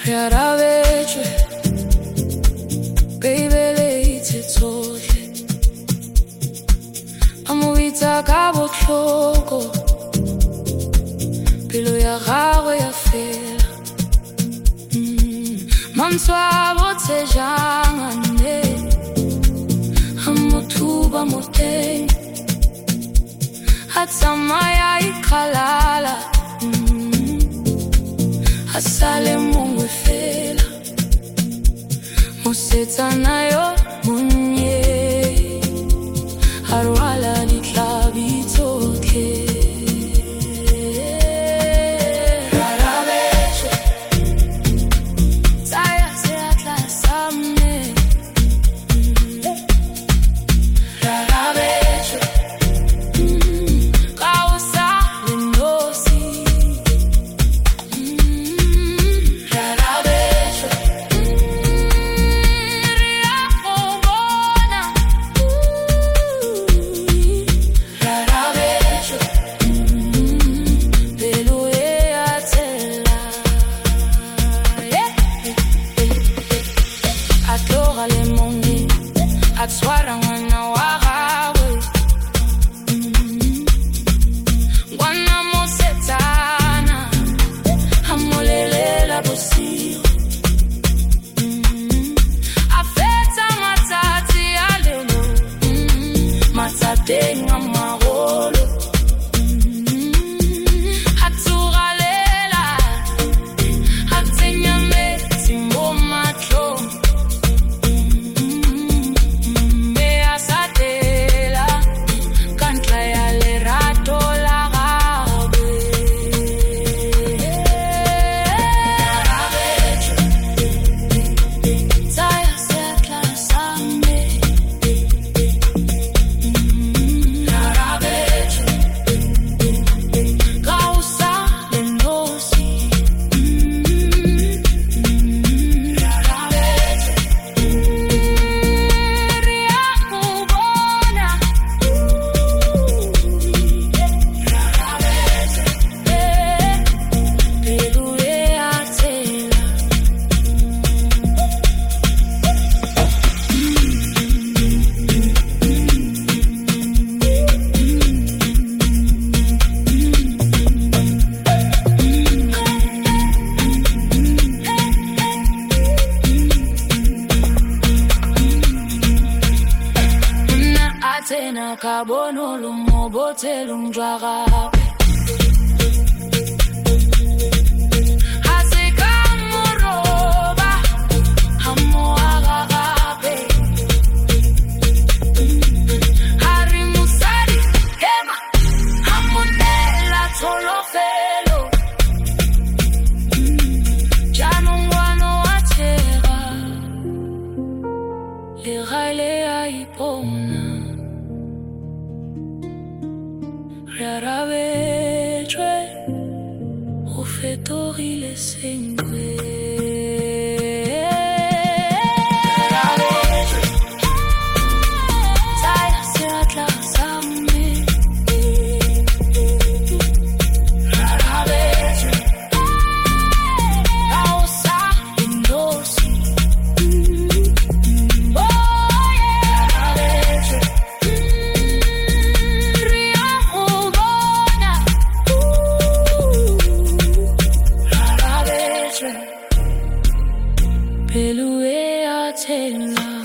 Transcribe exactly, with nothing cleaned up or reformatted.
Rearavece, baby, late tsohle. Amovita ka botlhoko, pelo ya gagwe ya fela. Mantswe a botshejang a nne a mo thuba mo teng, a tsamaya ikgalala, a sale mongwe fela. Mosetsana yo monnye a rwala ditlhabi tsotlhe. Tena kabono lumo bote lunjwaga Haseka moroba Hamo agagabe Hari musari hema Hamonela tolofelo Janongwano atera Legale aipona Rearavece, o fetori le sangue. Rearavece, sai se atlasame. Rearavece, causa indosi. Pelu e a tela